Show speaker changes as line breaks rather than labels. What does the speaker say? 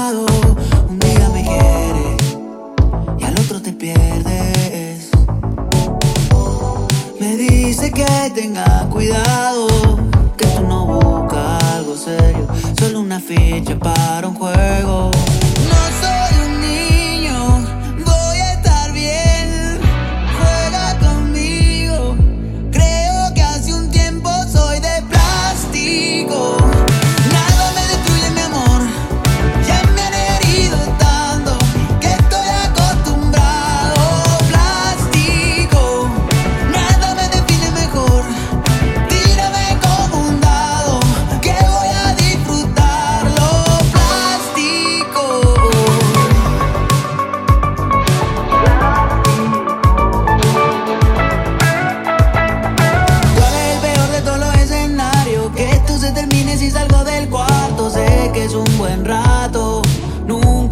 lado. Un día me quieres y al otro te pierdes. Me dice que tenga cuidado, que tú no buscas algo serio, solo una ficha para un juego. No soy un niño, voy a estar bien. Juega conmigo, creo que hace un tiempo soy de plástico. Nada me destruye mi amor, ya me han herido tanto que estoy acostumbrado. Plástico, nada me define mejor. Tírame como un dado, que voy a disfrutarlo. Plástico. ¿Cuál es el peor de todos los escenarios? Que esto se termine si salgo del cuarto. Sé que es un buen rato, nunca